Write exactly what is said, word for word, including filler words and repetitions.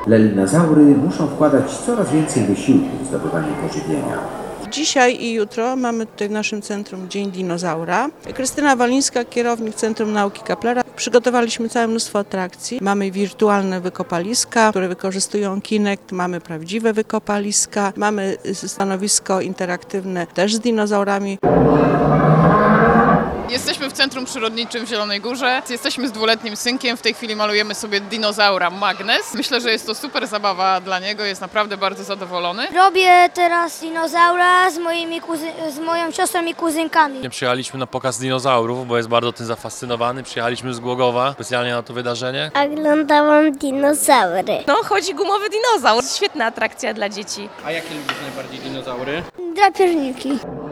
Lelinozaury muszą wkładać coraz więcej wysiłku w zdobywanie pożywienia. Dzisiaj i jutro mamy tutaj w naszym centrum Dzień Dinozaura. Krystyna Walińska, kierownik Centrum Nauki Kaplera. Przygotowaliśmy całe mnóstwo atrakcji. Mamy wirtualne wykopaliska, które wykorzystują Kinect. Mamy prawdziwe wykopaliska. Mamy stanowisko interaktywne też z dinozaurami. Jesteśmy w Centrum Przyrodniczym w Zielonej Górze. Jesteśmy z dwuletnim synkiem. W tej chwili malujemy sobie dinozaura Magnes. Myślę, że jest to super zabawa dla niego. Jest naprawdę bardzo zadowolony. Robię teraz dinozaura z, moimi kuzy- z moją siostrą i kuzynkami. Przyjechaliśmy na pokaz dinozaurów, bo jest bardzo tym zafascynowany. Przyjechaliśmy z Głogowa specjalnie na to wydarzenie. Oglądałam dinozaury. No, chodzi gumowy dinozaur. Świetna atrakcja dla dzieci. A jakie lubisz najbardziej dinozaury? Drapieżniki.